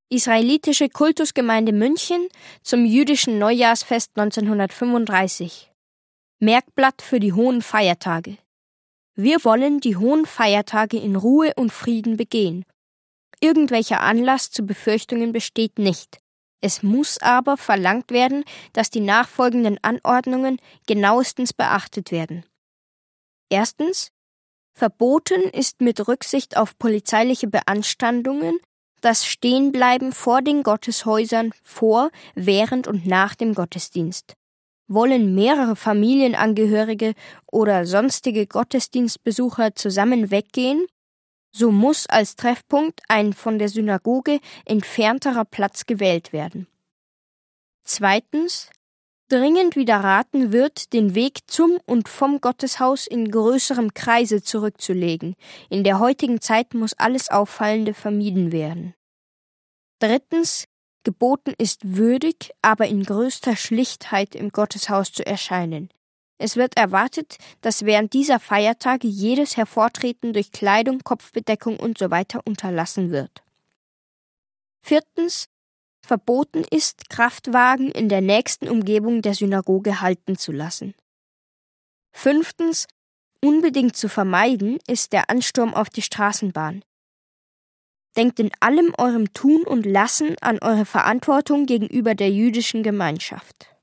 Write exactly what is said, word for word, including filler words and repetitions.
Israelitische Kultusgemeinde München zum jüdischen Neujahrsfest neunzehnhundertfünfunddreißig. Merkblatt für die hohen Feiertage. Wir wollen die hohen Feiertage in Ruhe und Frieden begehen. Irgendwelcher Anlass zu Befürchtungen besteht nicht. Es muss aber verlangt werden, dass die nachfolgenden Anordnungen genauestens beachtet werden. Erstens. Verboten ist mit Rücksicht auf polizeiliche Beanstandungen das Stehenbleiben vor den Gotteshäusern vor, während und nach dem Gottesdienst. Wollen mehrere Familienangehörige oder sonstige Gottesdienstbesucher zusammen weggehen, so muss als Treffpunkt ein von der Synagoge entfernterer Platz gewählt werden. Zweitens. Dringend widerraten wird, den Weg zum und vom Gotteshaus in größerem Kreise zurückzulegen. In der heutigen Zeit muss alles Auffallende vermieden werden. Drittens. Geboten ist würdig, aber in größter Schlichtheit im Gotteshaus zu erscheinen. Es wird erwartet, dass während dieser Feiertage jedes Hervortreten durch Kleidung, Kopfbedeckung usw. unterlassen wird. Viertens. Verboten ist, Kraftwagen in der nächsten Umgebung der Synagoge halten zu lassen. Fünftens. Unbedingt zu vermeiden ist der Ansturm auf die Straßenbahn. Denkt in allem eurem Tun und Lassen an eure Verantwortung gegenüber der jüdischen Gemeinschaft.